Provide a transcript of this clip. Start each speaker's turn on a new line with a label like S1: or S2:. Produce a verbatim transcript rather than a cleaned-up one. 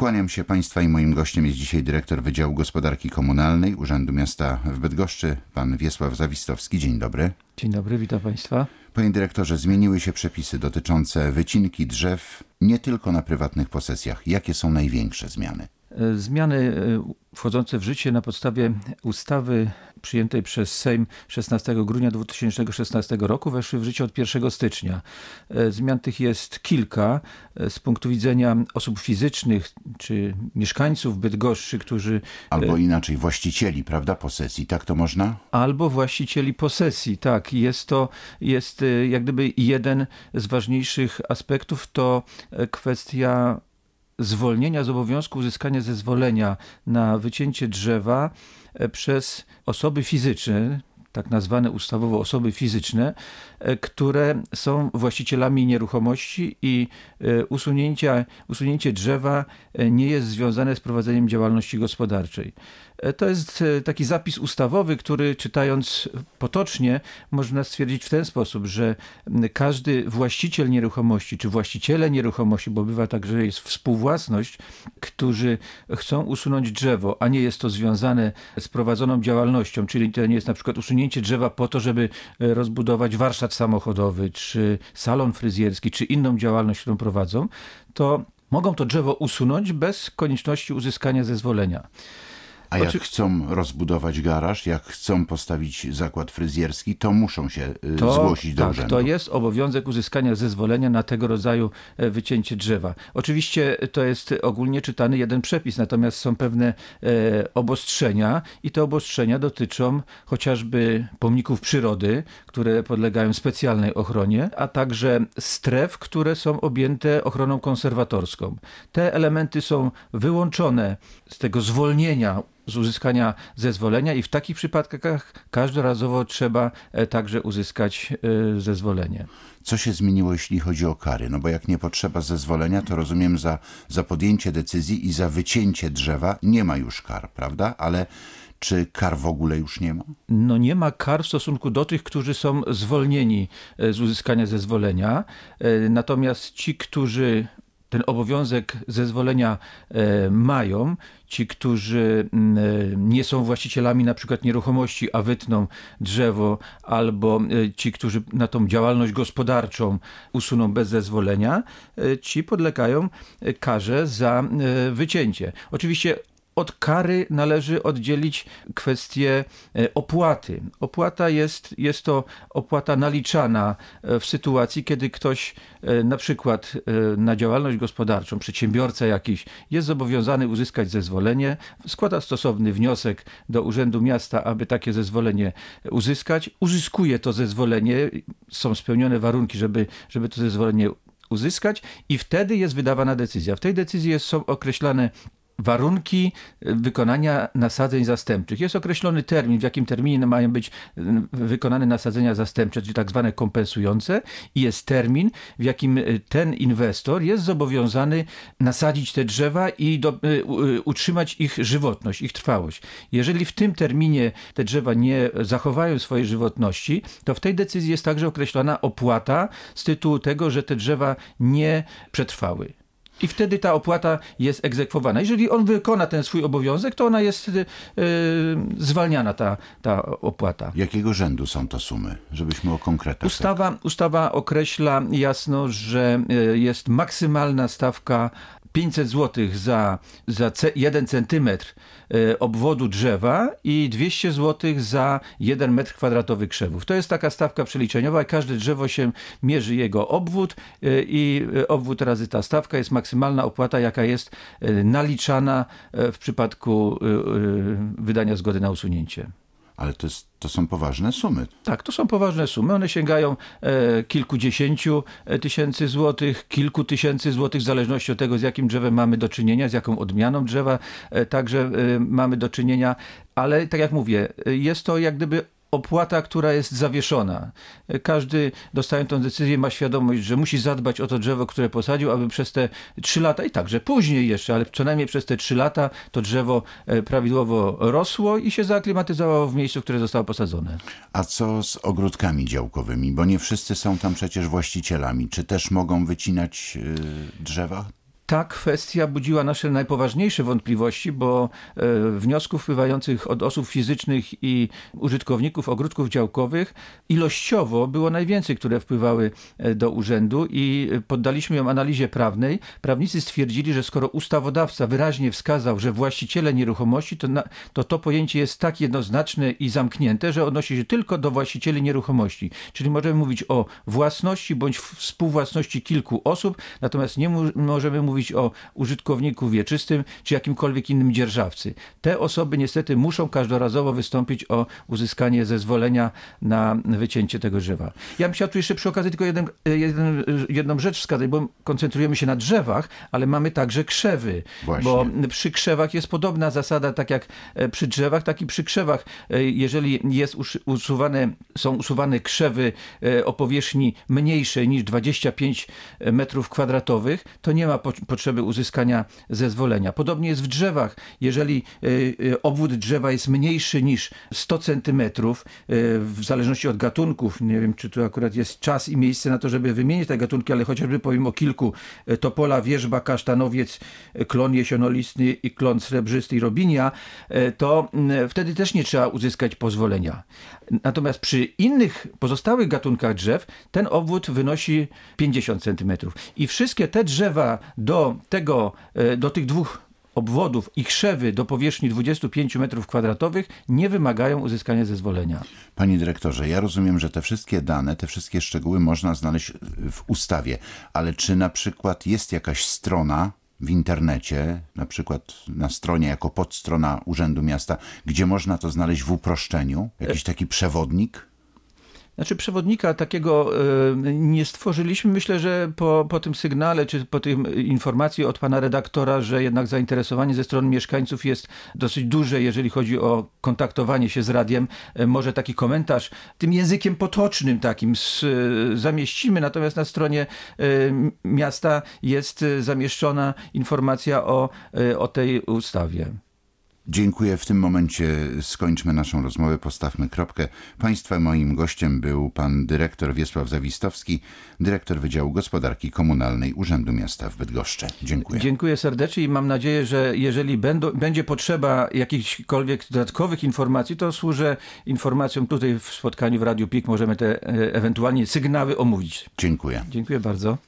S1: Kłaniam się Państwa i moim gościem jest dzisiaj dyrektor Wydziału Gospodarki Komunalnej Urzędu Miasta w Bydgoszczy, pan Wiesław Zawistowski. Dzień dobry.
S2: Dzień dobry, witam Państwa.
S1: Panie dyrektorze, zmieniły się przepisy dotyczące wycinki drzew nie tylko na prywatnych posesjach. Jakie są największe zmiany?
S2: Zmiany wchodzące w życie na podstawie ustawy przyjętej przez Sejm szesnastego grudnia dwa tysiące szesnastego roku weszły w życie od pierwszego stycznia. Zmian tych jest kilka. Z punktu widzenia osób fizycznych czy mieszkańców Bydgoszczy, którzy...
S1: Albo inaczej, właścicieli, prawda, posesji, tak to można?
S2: Albo właścicieli posesji, tak. Jest to jest jak gdyby jeden z ważniejszych aspektów, to kwestia zwolnienia z obowiązku uzyskania zezwolenia na wycięcie drzewa przez osoby fizyczne, tak nazwane ustawowo osoby fizyczne, które są właścicielami nieruchomości i usunięcie, usunięcie drzewa nie jest związane z prowadzeniem działalności gospodarczej. To jest taki zapis ustawowy, który czytając potocznie można stwierdzić w ten sposób, że każdy właściciel nieruchomości, czy właściciele nieruchomości, bo bywa tak, że jest współwłasność, którzy chcą usunąć drzewo, a nie jest to związane z prowadzoną działalnością, czyli to nie jest na przykład usunięcie drzewa po to, żeby rozbudować warsztat samochodowy, czy salon fryzjerski, czy inną działalność, którą prowadzą, to mogą to drzewo usunąć bez konieczności uzyskania zezwolenia.
S1: A jak chcą rozbudować garaż, jak chcą postawić zakład fryzjerski, to muszą się to, zgłosić do
S2: tak,
S1: urzędu.
S2: To jest obowiązek uzyskania zezwolenia na tego rodzaju wycięcie drzewa. Oczywiście to jest ogólnie czytany jeden przepis, natomiast są pewne e, obostrzenia i te obostrzenia dotyczą chociażby pomników przyrody, które podlegają specjalnej ochronie, a także stref, które są objęte ochroną konserwatorską. Te elementy są wyłączone z tego zwolnienia z uzyskania zezwolenia i w takich przypadkach każdorazowo trzeba także uzyskać zezwolenie.
S1: Co się zmieniło, jeśli chodzi o kary? No bo jak nie potrzeba zezwolenia, to rozumiem, za, za podjęcie decyzji i za wycięcie drzewa nie ma już kar, prawda? Ale czy kar w ogóle już nie ma?
S2: No nie ma kar w stosunku do tych, którzy są zwolnieni z uzyskania zezwolenia. Natomiast ci, którzy ten obowiązek zezwolenia e, mają, ci, którzy e, nie są właścicielami na przykład nieruchomości, a wytną drzewo, albo e, ci, którzy na tą działalność gospodarczą usuną bez zezwolenia, e, ci podlegają karze za e, wycięcie. Oczywiście od kary należy oddzielić kwestię opłaty. Opłata jest, jest to opłata naliczana w sytuacji, kiedy ktoś na przykład na działalność gospodarczą, przedsiębiorca jakiś jest zobowiązany uzyskać zezwolenie, składa stosowny wniosek do Urzędu Miasta, aby takie zezwolenie uzyskać, uzyskuje to zezwolenie, są spełnione warunki, żeby, żeby to zezwolenie uzyskać i wtedy jest wydawana decyzja. W tej decyzji jest, są określane warunki wykonania nasadzeń zastępczych. Jest określony termin, w jakim terminie mają być wykonane nasadzenia zastępcze, czyli tak zwane kompensujące, i jest termin, w jakim ten inwestor jest zobowiązany nasadzić te drzewa i do, utrzymać ich żywotność, ich trwałość. Jeżeli w tym terminie te drzewa nie zachowają swojej żywotności, to w tej decyzji jest także określona opłata z tytułu tego, że te drzewa nie przetrwały. I wtedy ta opłata jest egzekwowana. Jeżeli on wykona ten swój obowiązek, to ona jest yy, zwalniana, ta, ta opłata.
S1: Jakiego rzędu są to sumy, żebyśmy o konkretach...
S2: Ustawa, ustawa określa jasno, że jest maksymalna stawka pięćset złotych za, za jeden centymetr obwodu drzewa i dwieście złotych za jeden metr kwadratowy krzewów. To jest taka stawka przeliczeniowa. Każde drzewo się mierzy jego obwód i obwód razy ta stawka jest maksymalna opłata, jaka jest naliczana w przypadku wydania zgody na usunięcie.
S1: Ale to, jest, to są poważne sumy.
S2: Tak, to są poważne sumy. One sięgają e, kilkudziesięciu tysięcy złotych, kilku tysięcy złotych, w zależności od tego, z jakim drzewem mamy do czynienia, z jaką odmianą drzewa e, także e, mamy do czynienia. Ale tak jak mówię, jest to jak gdyby opłata, która jest zawieszona. Każdy, dostając tę decyzję, ma świadomość, że musi zadbać o to drzewo, które posadził, aby przez te trzy lata i także później jeszcze, ale co najmniej przez te trzy lata to drzewo prawidłowo rosło i się zaaklimatyzowało w miejscu, które zostało posadzone.
S1: A co z ogródkami działkowymi? Bo nie wszyscy są tam przecież właścicielami. Czy też mogą wycinać yy, drzewa?
S2: Ta kwestia budziła nasze najpoważniejsze wątpliwości, bo e, wniosków wpływających od osób fizycznych i użytkowników ogródków działkowych ilościowo było najwięcej, które wpływały e, do urzędu i poddaliśmy ją analizie prawnej. Prawnicy stwierdzili, że skoro ustawodawca wyraźnie wskazał, że właściciele nieruchomości, to, na, to to pojęcie jest tak jednoznaczne i zamknięte, że odnosi się tylko do właścicieli nieruchomości. Czyli możemy mówić o własności bądź współwłasności kilku osób, natomiast nie mu, możemy mówić mówić o użytkowniku wieczystym czy jakimkolwiek innym dzierżawcy. Te osoby niestety muszą każdorazowo wystąpić o uzyskanie zezwolenia na wycięcie tego drzewa. Ja bym chciał tu jeszcze przy okazji tylko jeden, jeden, jedną rzecz wskazać, bo koncentrujemy się na drzewach, ale mamy także krzewy.
S1: Właśnie.
S2: Bo przy krzewach jest podobna zasada, tak jak przy drzewach, tak i przy krzewach. Jeżeli jest usuwane, są usuwane krzewy o powierzchni mniejszej niż dwadzieścia pięć metrów kwadratowych, to nie ma po potrzeby uzyskania zezwolenia. Podobnie jest w drzewach. Jeżeli obwód drzewa jest mniejszy niż sto centymetrów, w zależności od gatunków, nie wiem, czy tu akurat jest czas i miejsce na to, żeby wymienić te gatunki, ale chociażby powiem o kilku: topola, wierzba, kasztanowiec, klon jesionolistny i klon srebrzysty i robinia, to wtedy też nie trzeba uzyskać pozwolenia. Natomiast przy innych pozostałych gatunkach drzew ten obwód wynosi pięćdziesiąt centymetrów. I wszystkie te drzewa do tego, do tych dwóch obwodów i krzewy do powierzchni dwudziestu pięciu metrów kwadratowych nie wymagają uzyskania zezwolenia.
S1: Panie dyrektorze, ja rozumiem, że te wszystkie dane, te wszystkie szczegóły można znaleźć w ustawie, ale czy na przykład jest jakaś strona w internecie, na przykład na stronie jako podstrona Urzędu Miasta, gdzie można to znaleźć w uproszczeniu? Jakiś taki przewodnik?
S2: Znaczy przewodnika takiego nie stworzyliśmy. Myślę, że po, po tym sygnale, czy po tej informacji od pana redaktora, że jednak zainteresowanie ze strony mieszkańców jest dosyć duże, jeżeli chodzi o kontaktowanie się z radiem, może taki komentarz tym językiem potocznym takim z, zamieścimy. Natomiast na stronie miasta jest zamieszczona informacja o, o tej ustawie.
S1: Dziękuję. W tym momencie skończmy naszą rozmowę, postawmy kropkę. Państwa moim gościem był pan dyrektor Wiesław Zawistowski, dyrektor Wydziału Gospodarki Komunalnej Urzędu Miasta w Bydgoszczy. Dziękuję.
S2: Dziękuję serdecznie i mam nadzieję, że jeżeli będą, będzie potrzeba jakichkolwiek dodatkowych informacji, to służę informacją tutaj w spotkaniu w Radiu P I K. Możemy te e, ewentualnie sygnały omówić.
S1: Dziękuję.
S2: Dziękuję bardzo.